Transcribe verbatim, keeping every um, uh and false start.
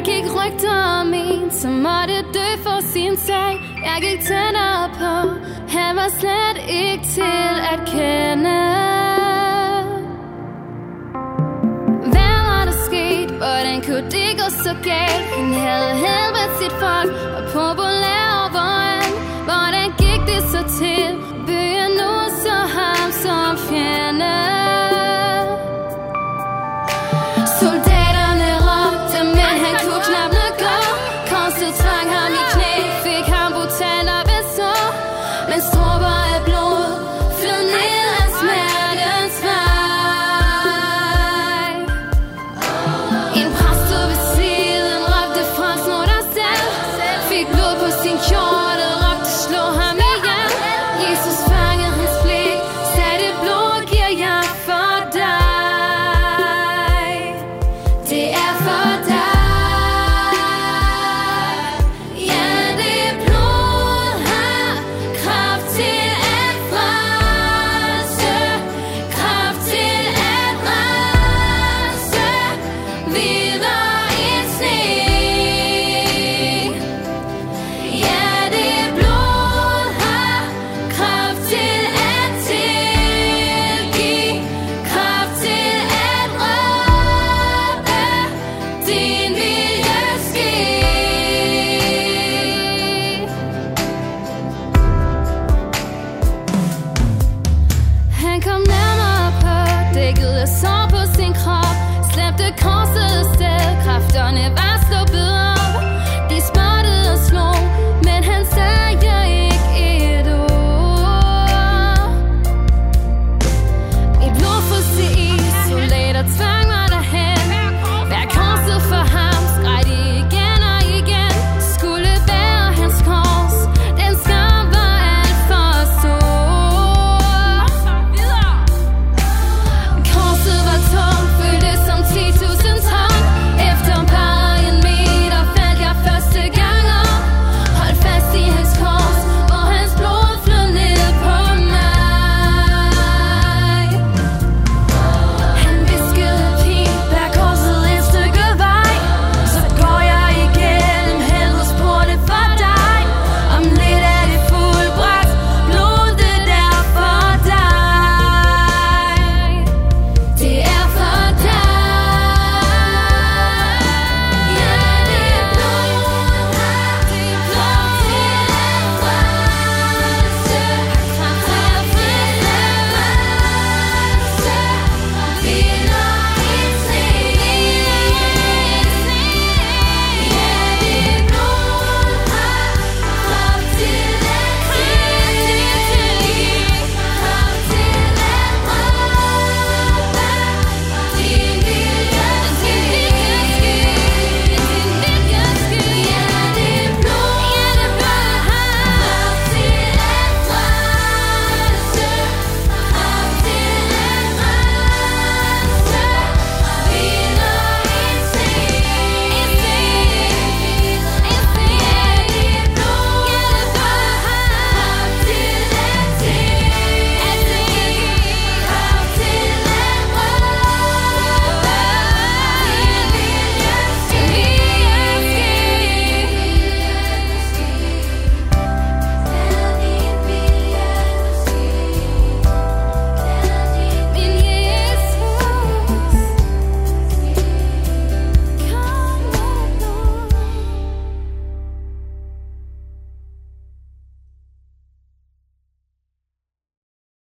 gik rygter om en, som måtte dø for sin sag. Jeg gik tættere på, han var slet ikke til at kende. Hvad var der sket? Hvordan kunne det gå så galt? Han havde helvedt sit folk og populær overalt. Hvordan gik det så til? Byen nu så ham som fjende. Soldaterne råbte, men han kunne knap nok gå. Korset tvang ham i knæ, fik ham brutalt op et sår. Men stråber af blod flød ned ad smertens vej. En præst stod ved siden, råbte fransk mod dig selv. Fik blod på sin kjortel, råbte slå ham ihjel. Jesus fangede hans blik, sagde det blod giver jeg for dig. Det er for dig. Ja, det blod har kraft til at frelse, kraft til at rense videre i sne. Ja, det blod har kraft til at tilgive, kraft til at råbe din vilje ske. Han kom nærmere på, dækkede sår på sin krop, slæbte korset sted, kræfterne var